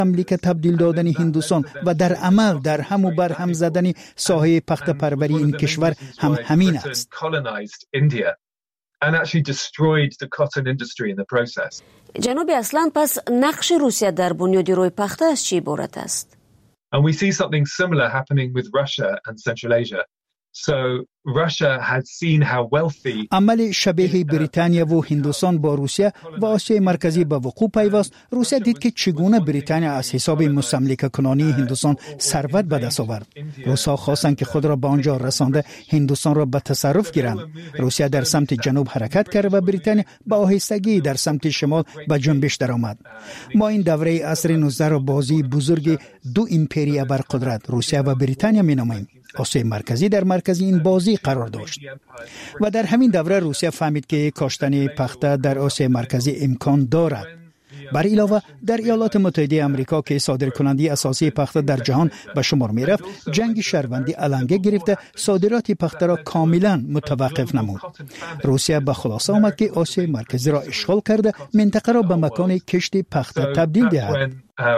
امریکا تبدیل دادن هندوستان و در عمل در هم و بر هم زدن ساحه پخت پروری این کشور هم همین است. جناب اصلان، پس نقش روسیه در بنیاد روی پخت از چی عبارت است؟ And we see something similar happening with Russia and Central Asia. So Russia had seen how wealthy عمل شبیه بریتانیا و هندوستان با روسیه و آسیای مرکزی به وقوع پیوست. روسیه دید که چگونه بریتانیا از حساب مستملکه کنانی هندوستان ثروت به دست آورد. روس‌ها خواستند که خود را به آنجا رسانده هندوستان را به تصرف گیرند. روسیه در سمت جنوب حرکت کرد و بریتانیا با آهستگی در سمت شمال به جنبش درآمد. ما این دوره عصر 19 را بازی بزرگ دو ایمپریا برقدرت روسیه و بریتانیا می‌نامیم. آسیای مرکزی در مرکز این بازی قرار داشت و در همین دوره روسیه فهمید که کاشتن پخته در آسیای مرکزی امکان دارد. بر علاوه در ایالات متحده آمریکا که صادرکننده اساسی پخته در جهان به شمار می رفت، جنگ شهروندی علنگه گرفته صادرات پخته را کاملا متوقف نمود. روسیه به خلاصه آمد که آسیای مرکزی را اشغال کرده منطقه را به مکان کشت پخته تبدیل دهد.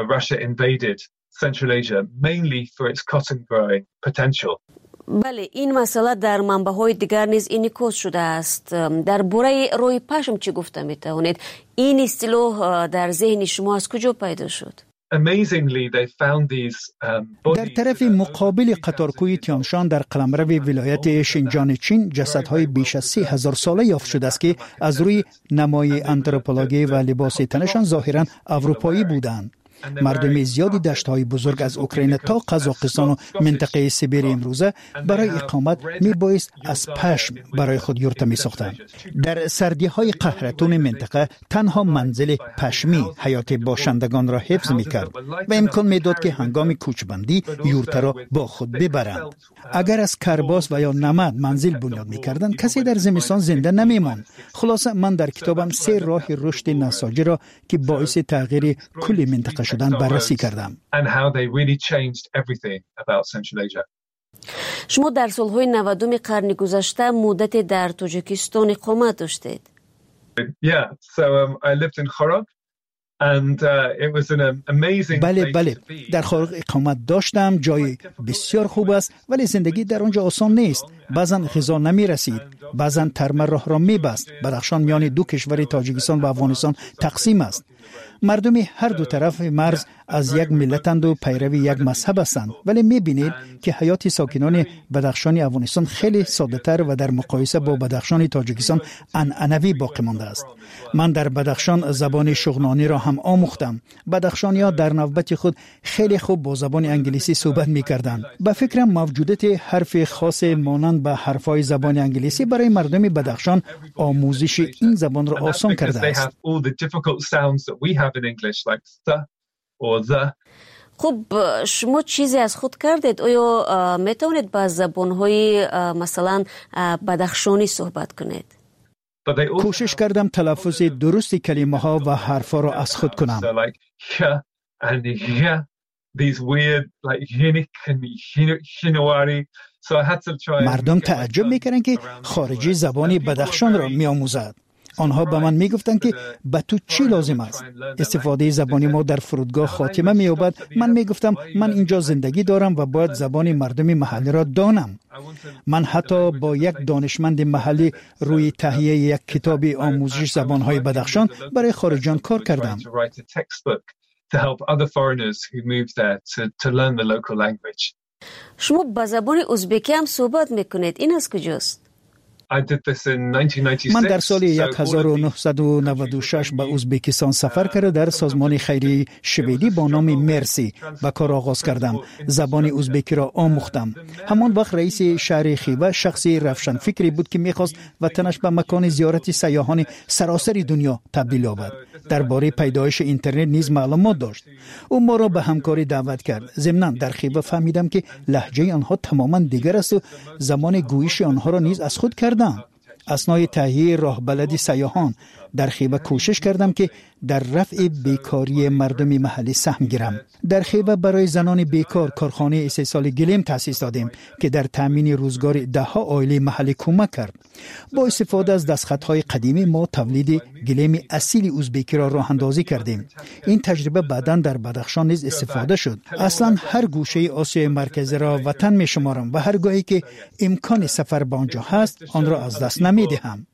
Central Asia, mainly for its cotton growing potential. بله، این مسئله در منبع‌های دیگر نیز انعکاس شده است. درباره روی پشم چی گفته می‌توانید؟ این اصطلاح در ذهن شما از کجا پیدا شد؟ Amazingly, they found these در طرف مقابل قطارکوی تیانشان در قلمرو ولایت شینجان چین جسدهای بیش از 3000 ساله یافت شده است که از روی نمای آنتروپولوژی و لباس تنشان ظاهراً اروپایی بودند. مردم زیادی دشت‌های بزرگ از اوکراین تا قزاقستان و منطقه سیبری امروزه برای اقامت میبایست از پشم برای خود یورت می‌ساختند. در سردی‌های قهرتون منطقه تنها منزل پشمی حیات باشندگان را حفظ می‌کرد و امکان میداد که هنگام کوچ‌بندی یورت را با خود ببرند. اگر از کرباس و یا نمد منزل بنیاد می‌کردند، کسی در زمستان زنده نمی‌ماند. خلاصه من در کتابم 3 راه رشد نساجی را که باعث تغییر کل منطقه شدن بررسی کردم. شما در سالهای 90 قرن گذشته مدت در تاجیکستان اقامت داشتید. بله در خارق اقامت داشتم. جای بسیار خوب است ولی زندگی در آنجا آسان نیست. بعضا غذا نمی رسید، بعضا ترمه راه را می بست. بدخشان میان دو کشور تاجیکستان و افغانستان تقسیم است. مردم هر دو طرف مرز از یک ملتند و پیروی یک مذهب هستند، ولی می‌بینید که حیات ساکنان بدخشان افغانستان خیلی ساده‌تر و در مقایسه با بدخشان تاجیکستان عنعنوی باقی مانده است. من در بدخشان زبان شغنانی را هم آموختم. بدخشانی‌ها در نوبت خود خیلی خوب با زبان انگلیسی صحبت می‌کردند. به فکرم موجودیت حرف خاص مانند به حرف‌های زبان انگلیسی برای مردم بدخشان آموزش این زبان را آسان کرده است. خب شما چیزی از خود کردید؟ آیا میتونید با زبان‌های مثلا بدخشانی صحبت کنید؟ کوشش کردم تلفظ درست کلمه ها و حرفا را از خود کنم. مردم تعجب میکردن که خارجی زبان بدخشان را میآموزد. آنها به من میگفتند که به تو چی لازم است؟ استفاده زبانی ما در فرودگاه خاتمه مییابد. من میگفتم من اینجا زندگی دارم و باید زبان مردم محلی را دانم. من حتی با یک دانشمند محلی روی تهیه یک کتاب آموزش زبانهای بدخشان برای خارجیان کار کردم. شما با زبان ازبکی هم صحبت میکنید، این از کجاست؟ من در سال 1996 به ازبکستان سفر کرده در سازمان خیریه شویدی با نام مرسی به کار آغاز کردم. زبان ازبکی را آموختم. همان وقت رئیس شهر خیوه شخصی روشن فکری بود که میخواست وطنش به مکان زیارت سیاحان سراسر دنیا تبدیل یابد. درباره پیدایش اینترنت نیز معلومات داشت. او ما را به همکاری دعوت کرد. ضمناً در خیوه فهمیدم که لهجه آنها تماماً دیگر است و زمان گویش آنها را نیز از خود کردم. اثنای تهیه راه بلدی سیاحان در خیبه کوشش کردم که در رفع بیکاری مردم محلی سهم گیرم. در خیبه برای زنان بیکار کارخانه استحصال گلیم تأسیس دادیم که در تامین روزگار دهها عائله محلی کمک کرد. با استفاده از دستخطهای قدیمی ما تولید گلیم اصیل ازبکی را راه اندازی کردیم. این تجربه بعداً در بدخشان نیز استفاده شد. اصلا هر گوشه آسیای مرکزی را وطن می شمارم و هر گاهی که امکان سفر به آنجا هست آن را از دست نمی دهم.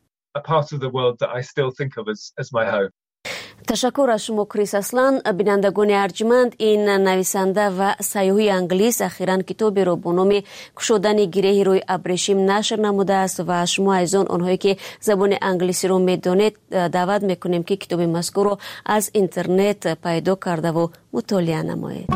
تشکر از شما کریس اسلان. بینندگان ارجمند، این نویسنده و سیاح انگلیس اخیراً کتابی را به نام گشودن گره روی ابریشم نشر نموده است و شما از آنهایی که زبان انگلیسی رو میدونید دعوت میکنیم که کتاب مذکور رو از اینترنت پیدا کرده و مطالعه نمایید.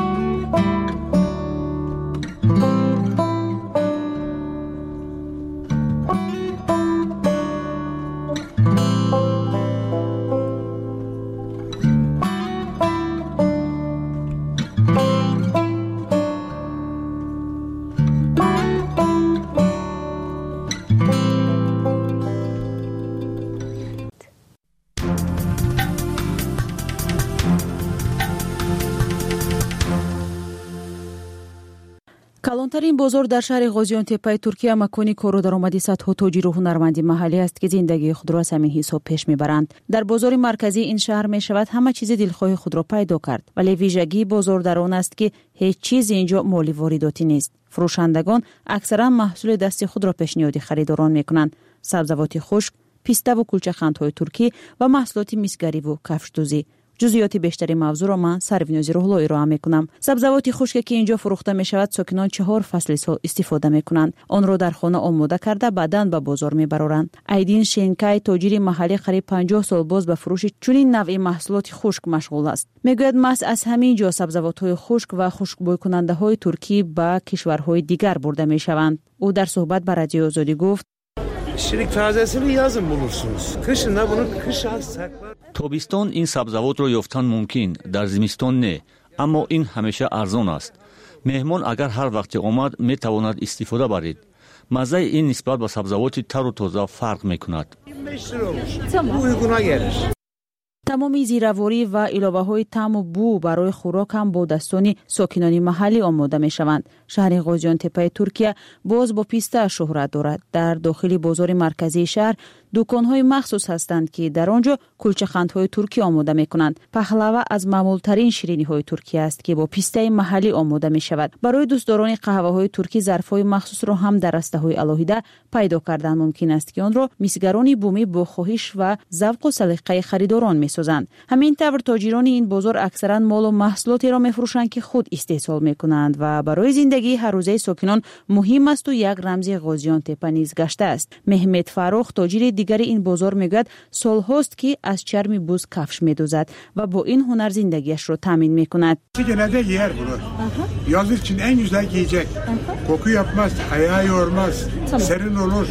کلانترین بازار در شهر غازیان تپه ترکیه مکانی کار و درآمدی صدها تاجر و هنرمندی محلی است که زندگی خود را از همین حساب پیش میبرند. در بازار مرکزی این شهر می شود همه چیز دلخواه خود را پیدا کرد، ولی ویژگی بازار در آن است که هیچ چیز اینجا مالی وارداتی نیست. فروشندگان اکثرا محصول دستی خود را پیشنهاد خریداران میکنند: سبزیجات خشک، پیسته و کلچه قندهای ترکی و محصولات میسگری و کفشدوزی. جزئیات بیشتری موضوع را من سروینوزی روحلو ارائه میکنم. سبزیجات خشکی که اینجا فروخته می شود ساکنان 4 فصل سال استفاده میکنند. آن را در خانه آماده کرده بعداً به بازار میبرند. ایدین شینکای تاجر محلی قریب 50 سال باز به فروش چنین نوع محصولات خشک مشغول است. میگوید مس از همین جا سبزیجات خشک و خشکبوی کننده های ترکی به کشورهای دیگر برده میشوند. او در صحبت با رادیو آزادی گفت: شیرک تازه‌سini yazın bulursunuz. Kışın da bunu kış saklar. تابستان این سبزیجات را یافتن ممکن، در زمستان نه، اما این همیشه ارزان است. مهمان اگر هر وقت آمد می تواند استفاده برید. مزه این نسبت به سبزیجات تر و تازه فرق می کند. 25 lira olmuş. Bu uyguna gelir. تمامی زیرواری و علاوه‌های طعم و بو برای خوراک هم با دستان ساکنان محلی آماده می‌شوند. شهر غازیان تپه ترکیه باز با پیسته شهرت دارد. در داخل بازار مرکزی شهر دکان‌های مخصوص هستند که در آنجا کلچه قندهای ترکی آماده می‌کنند. پهلوا از معمول‌ترین شیرینی‌های ترکیه است که با پیسته محلی آماده می‌شود. برای دوستداران قهوه‌های ترکی ظرف‌های مخصوص را هم در رسته‌های الهیده پیدا کردن ممکن است که آن را میزگران بومی با خواهش و ذوق و سلیقه خریداران می‌سازند. همین طور تاجران این بازار اکثرا مال و محصولاتی را می‌فروشند که خود استحصال می‌کنند و برای زندگی هر روزه ساکنان مهم است و یک رمز غازیان تپه نیز گشته است. محمد فاروق تاجر دیگر این بازار میگوید سال‌هاست که از چرم بز کفش می‌دوزد و با این هنر زندگیش را تامین می‌کند. Genelde yer bunu. Yazlık için en güzel giyecek. Koku yapmaz, haya yormaz, serin olur.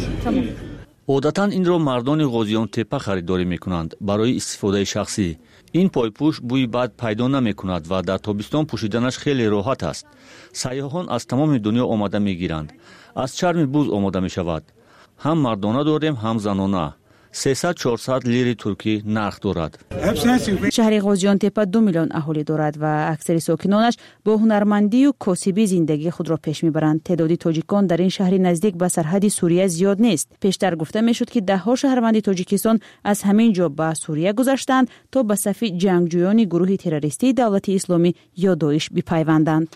عادتاً این را مردان غازیان تپه خریداری می‌کنند برای استفاده شخصی. این پایپوش بوی بد پیدا نمی‌کند و در تابستان پوشیدنش خیلی راحت است. سیاحان از تمام دنیا آمده می‌گیرند. از چرم بز آماده می‌شود. هم مردانه داریم هم زنانه. 300-400 لیره ترکی نرخ دارد. شهر غازیان تپه 2 میلیون اهالی دارد و اکثر ساکنانش با هنرمندی و کاسبی زندگی خود را پیش میبرند. تعداد تاجیکان در این شهر نزدیک به سرحد سوریه زیاد نیست. پیشتر گفته میشد که ده‌ها شهروند تاجیکستان از همین جا به سوریه گذشتند تا به صف جنگجویان گروه تروریستی دولت اسلامی یا داعش بپیوندند.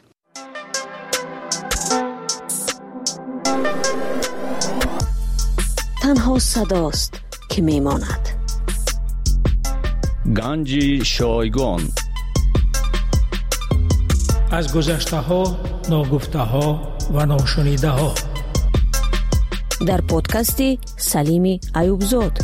تنها صداست که میماند. گنج شایگان از گذشته ها، ناگفته ها و ناشنیده ها در پادکست سلیم ایوبزاد.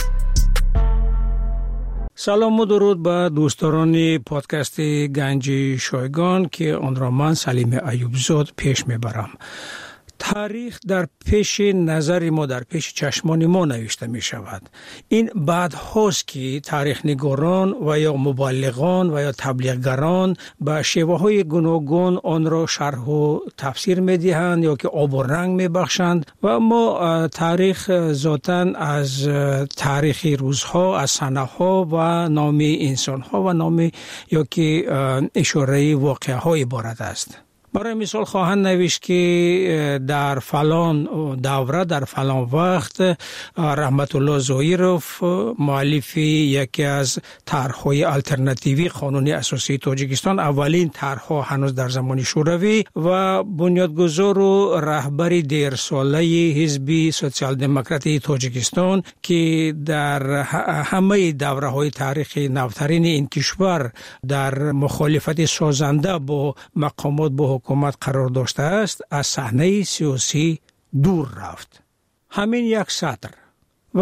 سلام و درود به دوستان پادکست گنج شایگان که آن را من سلیم ایوبزاد پیش میبرم. تاریخ در پیش نظر ما، در پیش چشمان ما نوشته می شود. این بعد هاست که تاریخ نگاران و یا مبلغان و یا تبلیغگران به شیوه های گوناگون آن را شرح و تفسیر می دهند یا که آب و رنگ می بخشند و ما تاریخ ذاتاً از تاریخ روزها، از سنه ها و نام انسان ها و نام یا که اشاره واقعه ها عبارت است. برای مثال خواهند نوشت که در فلان دوره، در فلان وقت رحمت الله ظاهرов مؤلف یکی از طرح‌های الटरनेटिव्ی قانون اساسی تاجیکستان، اولین طرح‌ها هنوز در زمان شوروی و بنیادگذار و رهبر دیرساله حزب سوسیال دموکراتی تاجیکستان که در همه دوره‌های تاریخی نوترین این کشور در مخالفت سازنده با مقامات با حکومت قرار داشته است، از صحنه سیاسی دور رفت. همین یک سطر. و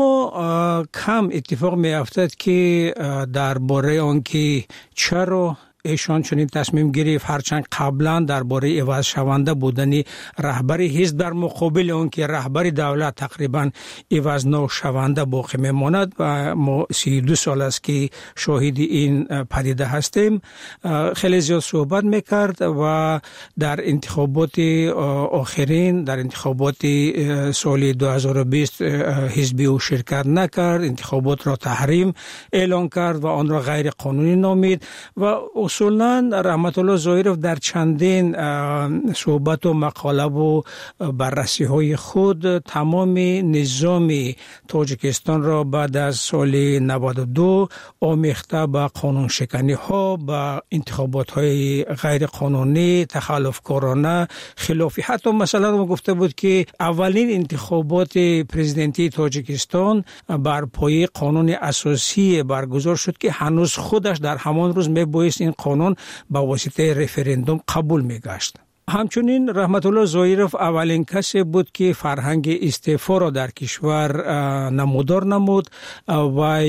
اما کم اتفاق می افتد که درباره آنکه چرا ایشان چنین تصمیم گرفت، هرچند قبلا درباره عوض شونده بودن رهبر حزب در مقابل اون که رهبر دولت تقریبا عوض نشونده باقی میماند و ما 32 سال است که شاهد این پدیده هستیم، خیلی زیاد صحبت میکرد و در انتخابات آخرین، در انتخابات سال 2020 حزبی او شرکت نکرد، انتخابات را تحریم اعلان کرد و آن را غیر قانونی نامید و اصولاً رحمت الله ظاهرов در چندین صحبت و مقاله و بررسی های خود تمام نظام تاجیکستان را بعد از سال 92 آمیخته به قانون شکنی ها، به انتخابات های غیر قانونی، تخلف کارانه، خلافی. حتی مثلا ما گفته بود که اولین انتخابات پرزیدنتی تاجیکستان بر پایه قانون اساسی برگزار شد که هنوز خودش در همان روز میبایست این قانون با واسطه رفراندوم قبول میگشت. همچنین رحمت الله ظاهرов اولین کسی بود که فرهنگ استعفا را در کشور نمودار نمود و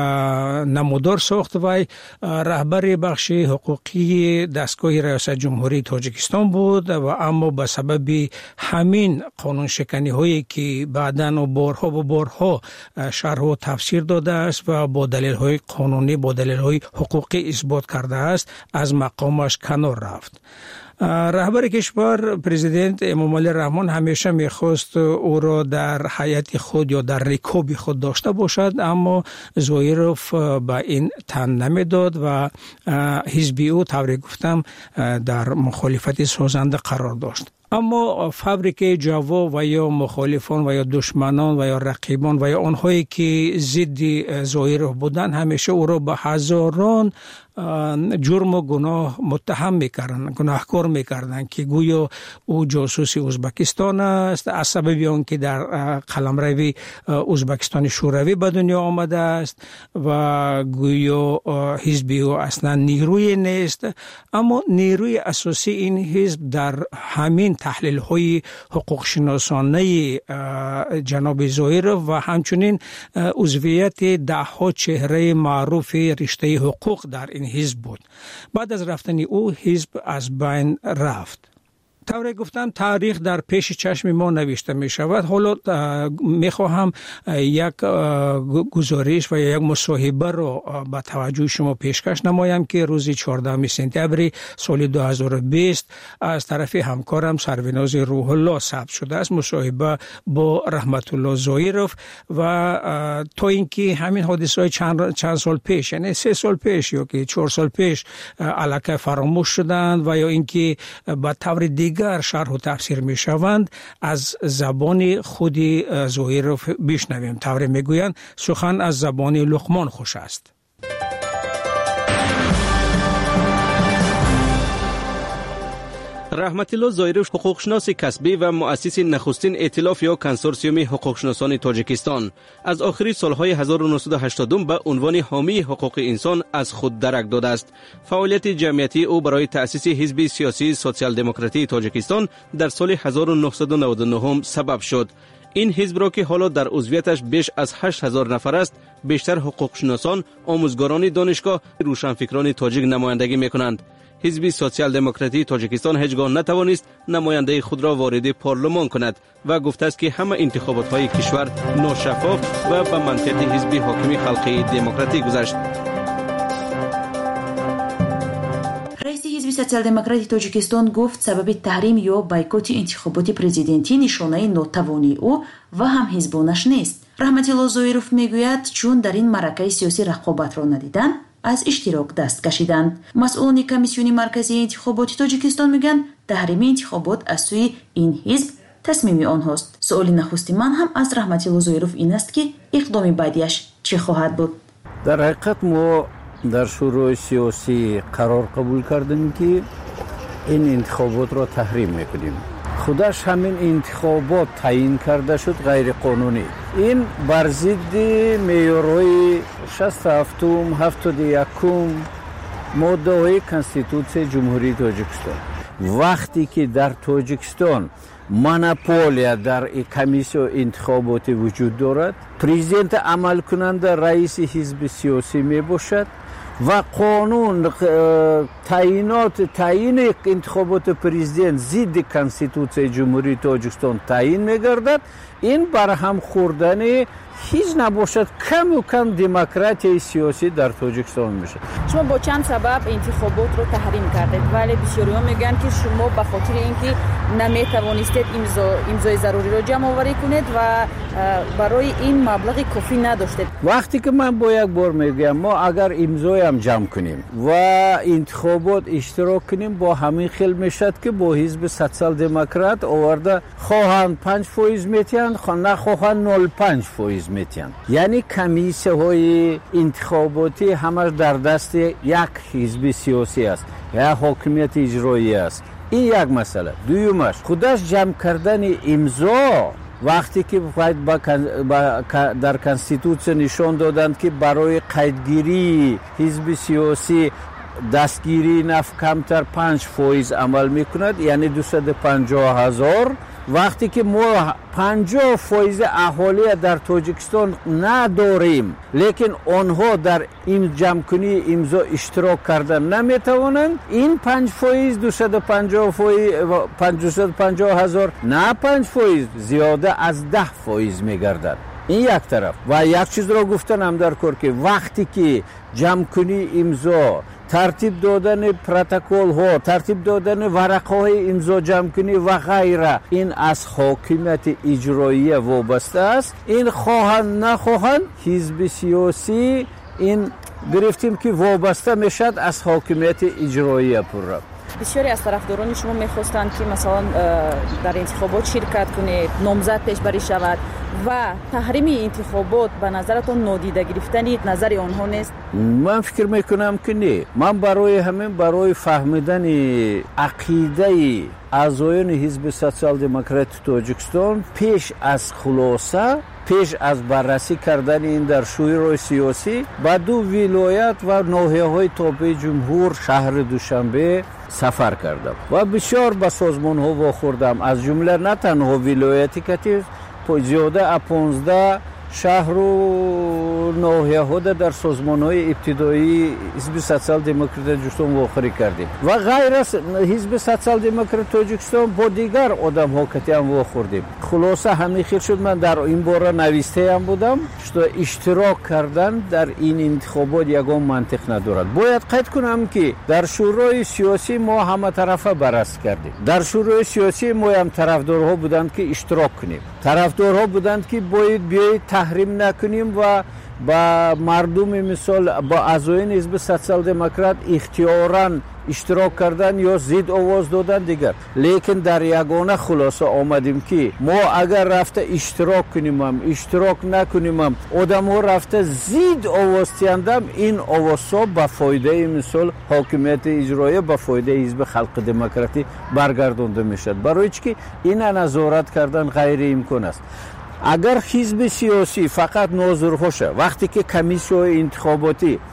نمودار ساخت و رهبر بخش حقوقی دستگاه ریاست جمهوری تاجیکستان بود و اما به سبب همین قانون شکنی هایی که بعداً و بارها شرح و تفسیر داده است و با دلیل های قانونی، با دلیل های حقوقی اثبات کرده است، از مقامش کنار رفت. رهبر کشور پرزیدنت امامعلی رحمان همیشه میخواست او را در حیات خود یا در رکاب خود داشته باشد، اما ظاهرов به این تن نمیداد و حزب او طوری گفتم در مخالفت سازنده قرار داشت. اما فابریکه جوا و یا مخالفان و یا دشمنان و یا رقیبان و یا آنهایی که ضد ظاهرов بودند همیشه او را به هزاران جرم و گناه متهم میکردند، گناهکار میکردند که گویا او جاسوس ازبکستان است، از سبب آن که در قلمرو ازبکستان شوروی به دنیا آمده است و گویا حزب او اصلا نیروی نیست. اما نیروی اساسی این حزب در همین تحلیل های حقوق شناسانه جناب ظاهرov و همچنین عضویت دهها چهره معروف رشته حقوق در این حزب بود. بعد از رفتن او حزب از بین رفت. طوری گفتم تاریخ در پیش چشم ما نوشته می شود. حالا می خواهم یک گزارش و یک مصاحبه را به توجه شما پیشکش نمایم که روز 14 سپتامبر سال 2020 از طرف همکارم سروناز روح الله ثبت شده است. مصاحبه با رحمت الله ظاهرov و تا اینکه همین حادثه های چند سال پیش، یعنی 3 سال پیش یا که 4 سال پیش الکی فراموش شدند و یا اینکه به طور دیگر شرح و تفسیر می شوند، از زبان خود ظاهرov بشنویم. طوری می گویند سخن از زبان لقمان خوش است. رحمت الله ظاهرov حقوقشناس کسبی و مؤسس نخستین ائتلاف یا کنسورسیوم حقوقشناسان تاجیکستان از آخری سالهای 1980 به عنوان حامی حقوق انسان از خود درک داده است. فعالیت جمعیتی او برای تأسیس حزب سیاسی سوسیال دموکراتی تاجیکستان در سال 1999 سبب شد. این حزب را که حالا در عضویتش بیش از 8000 نفر است، بیشتر حقوقشناسان، آموزگاران دانشگاه، روشنفکران تاجیک نمایندگی می‌کنند. حزب سوسیال دموکراتی تاجیکستان هیچگاه نتوانست نماینده خود را وارد پارلمان کند و گفته است که همه انتخابات های کشور ناشفاف و به منطق حزب حاکم خلقی دموکراتی گذشت. رئیس حزب سوسیال دموکراتی تاجیکستان گفت سبب تحریم یا بایکوت انتخابات پرزیدنتی نشانه ناتوانی او و هم حزبانش نیست. رحمت الله زویروف میگوید چون در این معرکه سیاسی رقابت را ندیدن از اشتراک دست کشیدند. مسئولان کمیسیون مرکزی انتخابات تاجیکستان میگن تحریم انتخابات از سوی این حزب تصمیم آنهاست. سؤال نخستی من هم از رحمت الله زویروف این است که اقدام بعدیش چه خواهد بود؟ در حقیقت ما در شورای سیاسی قرار قبول کردیم که این انتخابات را تحریم میکنیم. خودش همین انتخابات تعیین کرده شد غیر قانونی. این بر ضد معیارهای 67 71 ماده های کنستیتوسیون جمهوری تاجیکستان. وقتی که در تاجیکستان مونوپولیا در کمیسیون انتخاباتی وجود دارد، پرزیدنت عمل کننده رئیس حزب سیاسی می باشد و قانون تعیین انتخابات پرزیدنت ضد کنستیتوسیون جمهوری تاجیکستان تعیین می‌گردد. این برهم خوردن هیچ نباشد کم و کم دموکراسی سیاسی در تاجیکستان میشه. شما با چند سبب انتخابات رو تحریم کردید ولی بسیاری ها میگن که شما به خاطر اینکه نمیتوانستید امضای ضروری رو جمع آوری کنید و برای این مبلغ کافی نداشتید. وقتی که من با یک بار میگم ما اگر امضای هم جمع کنیم و انتخابات اشتراک کنیم با همین خیل میشد که با حزب سوسیال دموکرات آورده خواهند 5% میتین نخواهند 0.5% میتین. یعنی کمیسیون های انتخاباتی همش در دست یک حزب سیاسی است یا حاکمیت اجرایی است. این یک مسئله. دویمش خودش جمع کردن امضا وقتی که در کنستیتوسیون نشان دادند که برای قیدگیری حزب سیاسی دستگیری نفت کمتر 5% عمل میکند، یعنی 250,000. وقتی که ما 50% اهالی در تاجیکستان نداریم لیکن آنها در این جمع‌کنی امضا اشتراک کردن نمیتوانند، این 5% 250,000 نه 5% زیاده از 10% میگردد. این یک طرف. و یک چیز را گفتن هم در کار که وقتی که جمع‌کنی امضا، ترتیب دادن پروتکل ها، ترتیب دادن ورقه های امضا جمع کنی و غیره، این از حاکمیت اجرایی وابسته است. این خواهند نخواهند حزب سیاسی این گرفتیم که وابسته میشد از حاکمیت اجرایی پورا. بسیاری از طرفداران شما میخواستند که مثلا در انتخابات شرکت کنید، نامزد پیشبری شود و تحریم انتخابات به نظرتون نادیده گرفتن نظر آنها نیست؟ من فکر میکنم که نه. من برای فهمیدن عقیده اعضایان حزب سوسیال دموکراتی تاجیکستان پیش از خلاصه، پیش از بررسی کردن این در شورای سیاسی به 2 ولایت و ناحیه‌های تابع جمهور شهر دوشنبه سفر کردم و بسیار به سازمان ها واخوردم، از جمله نه تنها ولایتی که زیاده 15 شهر و ناحیه ها در سازمان های ابتدایی حزب سوسیال دموکراتی تاجیکستان واخوری کردیم و غیر از حزب سوسیال دموکراتی تاجیکستان با دیگر آدم ها که هم واخوردیم. خلاصه همین خیلی شد من در این باره نویسته هم بودم که اشتراک کردن در این انتخابات یگان منطق ندارد. باید قید کنم که در شورای سیاسی ما همه طرفه بررسی کردیم. در شورای سیاسی ما هم طرفدارها بودند که اشتراک کنیم، طرفدارها بودند که باید بیایید تحریم نکنیم و با مردم مثال با اعضایان حزب سوسیال دموکرات اختیاراً اشتراک کردن یا زید آواز دادن دیگر. لیکن در یگانه خلاصه آمدیم که ما اگر رفته اشتراک کنیم هم اشتراک نکنیم هم آدم ها رفته زید آواز تیندم، این آواز ها به فایده مثال حاکمیت اجرایی به فایده حزب خلق دموکراتی برگردانده میشد. برای چی این نظارت کردن غیر امکان است. اگر حزب سیاسی فقط ناظر باشه وقتی که کمیسیون انتخاباتی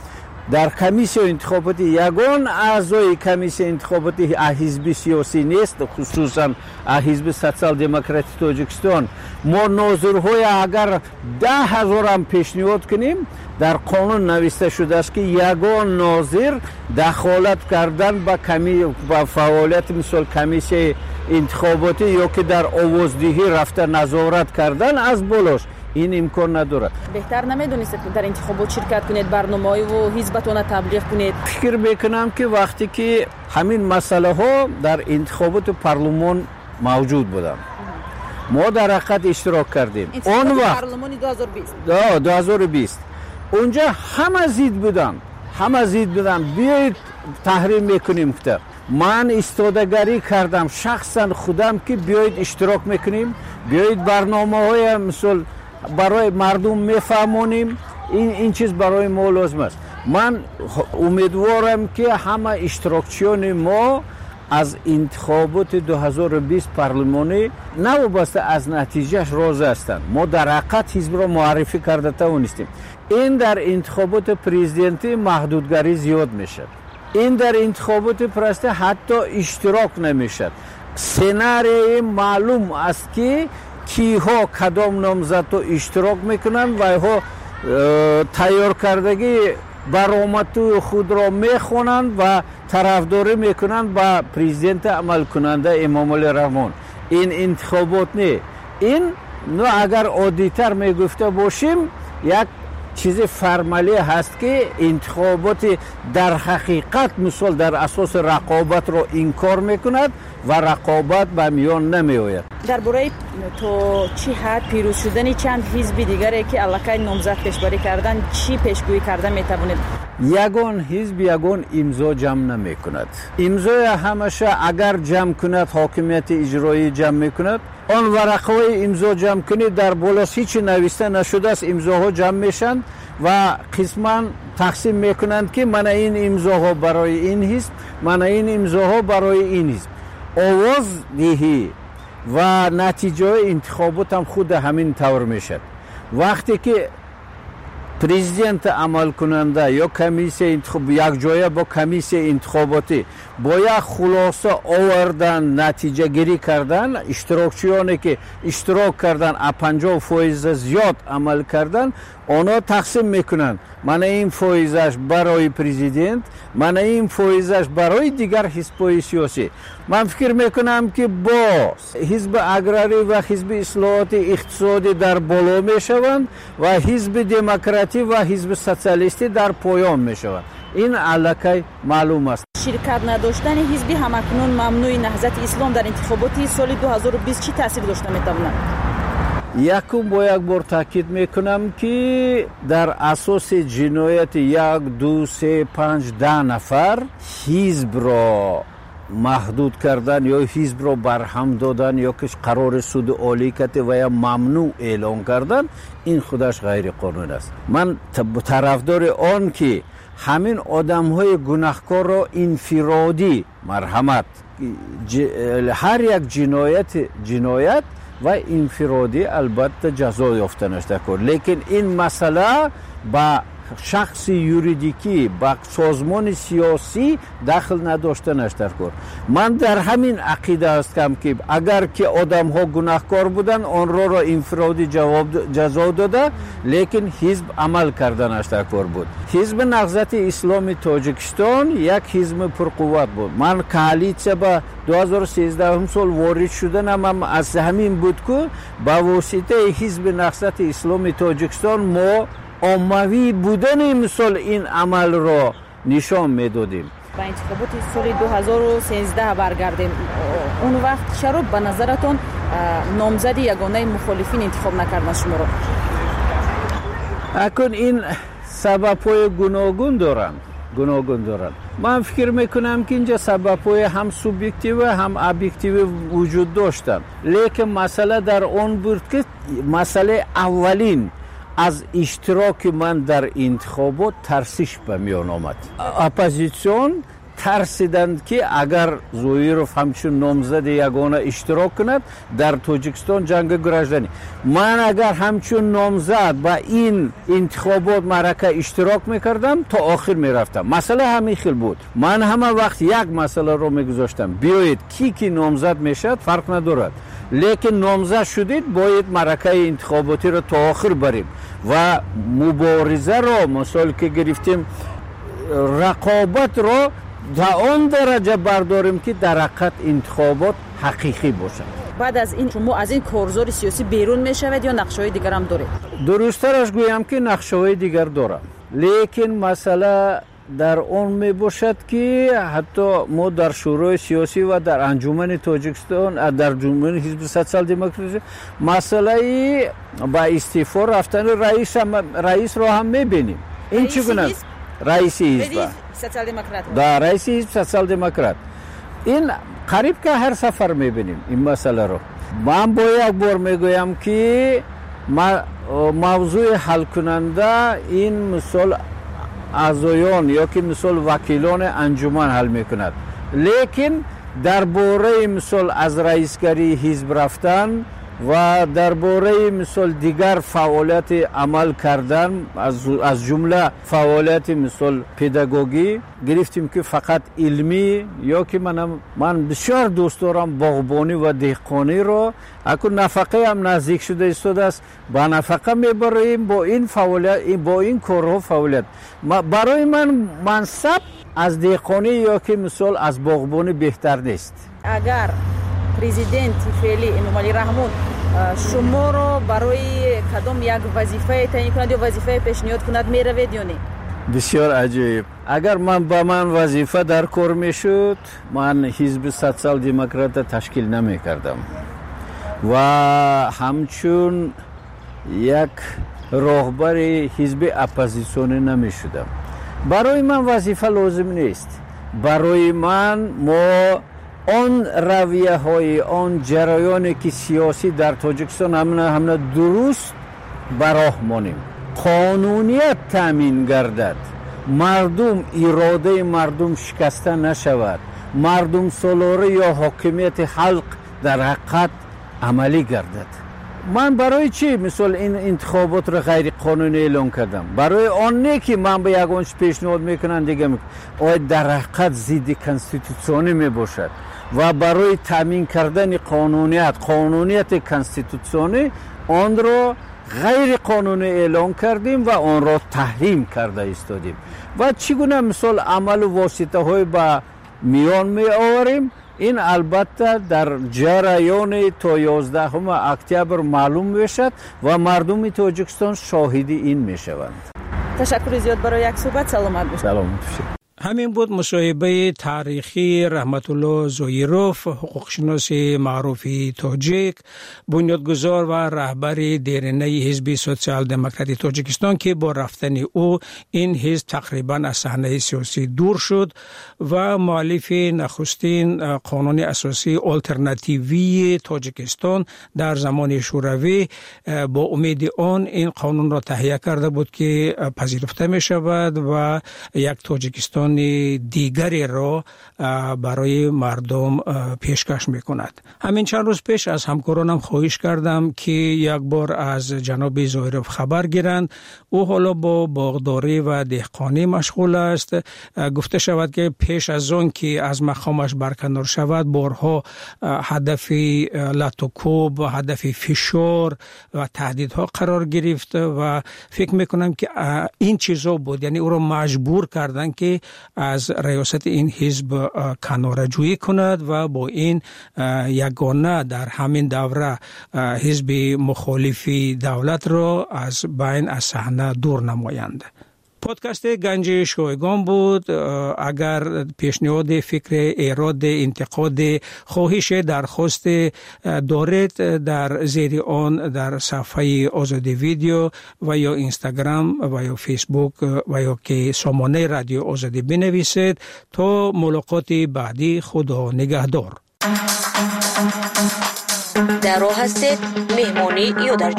در کمیسیون انتخاباتی یگان اعضای کمیسیون انتخاباتی حزب سیاسی نیست، خصوصا حزب سوسیال دموکراتی تاجیکستان. ما ناظرهای اگر 10,000 هم پیشنهاد کنیم، در قانون نوشته شده است که یگان ناظر دخالت کردن با فعالیت مثل کمیسیون انتخاباتی یا که در آوازدهی رفته نظارت کردن از بالاش این امکان نداره. بهتر نمیدونید که در انتخابات شرکت کنید، برنامه‌های و حزبتون تبلیغ کنید؟ فکر میکنم که وقتی که همین مسئله ها در انتخابات پارلمان موجود بودن، ما در حقیقت اشتراک کردیم. اون وقت پارلمان 2020 اونجا همه زید بودن بیایید تحریم میکنیم که من استادگاری کردم شخصا خودم که بیایید اشتراک میکنیم، بیایید برنامه‌های مثل برای مردم میفهمونیم. این چیز برای ما لازم است. من امیدوارم که همه اشتراکچیان ما از انتخابات 2020 پارلمانی نوابسته از نتیجهش راضی هستند. ما در حقیقت حزب را معرفی کرده توانستیم. این در انتخابات پرزیدنتی محدودگری زیاد میشه. این در انتخابات پرسته حتی اشتراک نمیشد. سناریوی معلوم است که کیها کدام نامزد اشتراک میکنن و ها تیار کردگی برآمد خود را میخونند و طرفداری میکنند با پرزیدنت عمل کننده امام علی رحمان. این انتخابات نه. این اگر عادی‌تر میگفته باشیم یک چیز فرمالی هست که انتخابات در حقیقت مثل در اساس رقابت را انکار میکند و رقابت به میان نمی آید. درباره تو چی حد پیروز شدن چند حزب دیگری که علاقه نامزد پیشبری کردن چی پیشگویی کرده میتوانید؟ یگان حزب یگان امضا جمع نمی کند. امضای همشه اگر جمع کند حاکمیت اجرایی جمع میکند. آن ورقهای امضا جمع کنید در بالاش هیچ نوشته نشده است، امضاها جمع میشن و قسما تقسیم میکنند که من این امضاها برای این حزب، من این امضاها برای این حزب. آواز دهی و نتیجه انتخابات هم خود همین طور میشد. وقتی که پرزیدنت عمل کننده یا کمیسیون انتخاب یک جای با کمیسیون انتخاباتی با یک خلاصه آوردن نتیجه گیری کردن، اشتراکچیانی که اشتراک کردن 50% زیاد عمل کردن، آنها تقسیم میکنن. من این فایزش برای پرزیدنت، من این فایزش برای دیگر حزب‌های سیاسی. من فکر میکنم که با حزب اگراری و حزب اصلاحات اقتصادی در بالا میشوند و حزب دموکراتی و حزب سوسیالیستی در پایان میشوند. این علاقه معلوم است. شرکت نداشتن حزبی همکنون ممنوع نهضت اسلام در انتخابات سال 2020 چی تاثیر داشته میتواند؟ یکم با یک بار تاکید میکنم که در اساس جنایت 1 2 3 5 10 نفر حزب را محدود کردن یا حزب را برهم دادن یا که قرار سود عالی کرده و یا ممنوع اعلام کردن، این خودش غیر قانونی است. من طرفدار آن که همین آدم‌های گناهکار را انفرادی مرحمت، هر یک جنایت و انفرادی البته جزا یافتنش دکور، لیکن این مسئله با شخص یوریدیکی با سازمان سیاسی دخل نداشتنش دکور. من در همین عقیده هستم که اگر که آدم ها گناهکار بودن آن را انفرادی جزا داده، لیکن حزب عمل کردنش دکور بود. حزب نهضت اسلامی تاجیکستان یک حزب پرقوت بود. من کالیسیا با 2013 سال وارد شدنم هم از همین بود که با واسطه حزب نهضت اسلامی تاجیکستان ما عمومی بودن مثل این عمل را نشان میدادیم. با انتخابات سال 2013 برگردیم، اون وقت چرا به نظرتون نامزد یگانه مخالفین انتخاب نکردن شما را؟ اکنون این سبب‌های گوناگون دارن. من فکر میکنم که اینجا سبب‌های هم سوبیکتیو هم ابجکتیو وجود داشتن، لیکن مسئله در اون بود که مسئله اولین از اشتراک من در انتخابات ترسیش به میان آمد. اپوزیسیون ترسیدند که اگر زویروف همچون نامزد یگانه اشتراک کند در تاجیکستان جنگ گرجدنی، من اگر همچون نامزد با این انتخابات معرکه اشتراک میکردم تا آخر میرفتم. مسئله همین خیل بود. من همه وقت یک مسئله رو میگذاشتم، بیایید کی نامزد میشد فرق ندارد، لیکن نامزد شدید باید معرکه انتخاباتی رو تا آخر بریم و مبارزه رو مثال که گرفتیم رقابت رو در آن درجه برداریم که در حقیقت انتخابات حقیقی باشد. بعد از این شما از این کارزار سیاسی بیرون میشوید یا نقشه‌های دیگر هم دارید؟ درست‌ترش گویم که نقشه‌های دیگر دارم، لیکن مسئله در اون می باشد که حتی ما در شورای سیاسی و در انجمن تاجیکستان در انجمن حزب سوسیال دموکراسی مسئله با استعفا رفتن رئیس را هم می‌بینیم. این چگونه رئیس حزب سوسیال دموکرات در رئیس حزب سوسیال دموکرات این قریب که هر سفر می‌بینیم این مسئله رو. من با یک بار میگویم که موضوع حل کننده این مثال اعضایان یا که مثال وکیلان انجمن حل میکند، لیکن درباره مثال از رئیسگری حزب رفتن و درباره مثال دیگر فعالیت عمل کردن از جمله فعالیت مثال پداگوژی گرفتیم که فقط علمی یا که من بسیار دوست دارم باغبانی و دهقانی رو اکنون نفقه هم نزدیک شده است، با نفقه میبریم با این فعالیت با این کارها فعالیت. برای من منصب از دهقانی یا که مثال از باغبانی بهتر نیست. اگر پرزیدنت فعلی امام علی رحمون شما رو برای کدام یک وظیفه تعیین کند یا وظیفه پیشنهاد کند میروید یا نه؟ بسیار عجیب. اگر به من وظیفه در کار میشد من حزب سوسیال دموکرات تشکیل نمی کردم و همچون یک راهبر حزب اپوزیسیونی نمی شدم. برای من وظیفه لازم نیست. برای من ما آن رویه های آن جریانی که سیاسی در تاجیکستان همه درست براه مانیم، قانونیت تامین گردد، مردم اراده مردم شکسته نشود، مردم سالاره یا حاکمیت خلق در حقیقت عملی گردد. من برای چی مثلا این انتخابات را غیر قانونی اعلام کردم؟ برای آن نه که من به یگانش پیشنهاد میکنم دیگه آیا در حقیقت ضد کنستیتوسیونی می باشد و برای تامین کردن قانونیت کنستیتوسیونی آن را غیر قانونی اعلام کردیم و آن را تحریم کرده ایستادیم و چگونه مثال عمل و واسطه های با میان می آوریم. این البته در جریان تا 11 اکتبر معلوم میشد و مردم تاجیکستان شاهد این میشوند. تشکر زیاد برای یک صحبت. سلامت باشید. سلامت باشید. همین بود مصاحبه تاریخی رحمت الله زویروف، حقوقشناس معروفی تاجیک، بنیادگذار و رهبر دیرینه حزب سوسیال دموکراتی تاجیکستان که با رفتن او این حزب تقریبا از صحنه سیاسی دور شد و مؤلف نخستین قانون اساسی آلترناتیوی تاجیکستان در زمان شوروی با امید آن این قانون را تهیه کرده بود که پذیرفته می شود و یک تاجیکستان دیگری را برای مردم پیشکش میکند. همین چند روز پیش از همکارانم خواهش کردم که یک بار از جناب زویروف خبر گیرند. او حالا با باغداری و دهقانی مشغول است. گفته شود که پیش از آن که از مقامش برکنار شود بارها هدف لطوکوب و هدف فشار و تهدیدها قرار گرفت و فکر میکنم که این چیزا بود، یعنی او را مجبور کردن که از ریاست این حزب کناره‌جویی کند و با این یگانه در همین دوره حزب مخالفی دولت را از بین از صحنه دور نمایند. پادکست گنج شایگان بود. اگر پیشنهاد، فکر، ایراد، انتقاد، خواهش، درخواست دارید در زیر آن در صفحه آزادی ویدیو و یا اینستاگرام و یا فیسبوک و یا که سامانه رادیو آزادی بنویسید. تا ملاقات بعدی، خدا نگهدار. در راه هستید، مهمانی یا در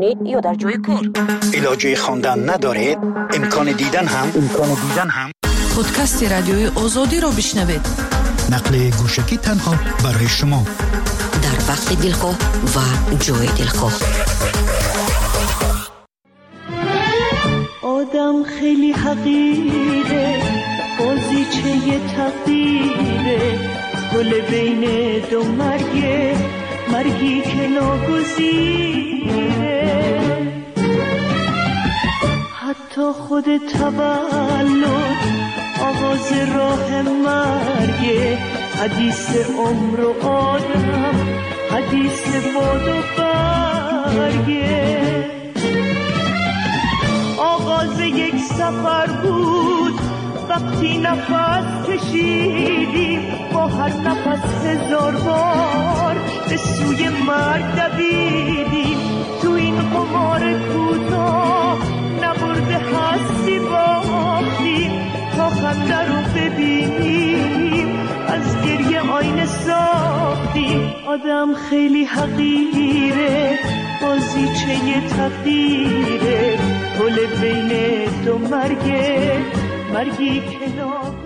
جای کار. علاجه خواندن ندارید، امکان دیدن هم پادکست رادیوی آزادی را بشنوید. نقل گوشکی تنها برای شما در وقت دلخواه و جای دلخواه. آدم خیلی حقیره، بازیچه تقدیره، گل بین دو مرگه، مرگی که ناگزیره. حتی خود تولد آغاز راه مرگه، حدیث عمر و آدم، حدیث باد و برگه. آغاز یک سفر بود وقتی نفس کشیدیم، با هر نفس 1000 بار به سوی مرگ دویدیم. تو این قمار کوتاه نبرده هستی باختیم، تا خنده رو ببینیم از گریه آینه ساختیم. آدم خیلی حقیره، بازیچه تقدیره، گل بین دو مرگه، مرگی که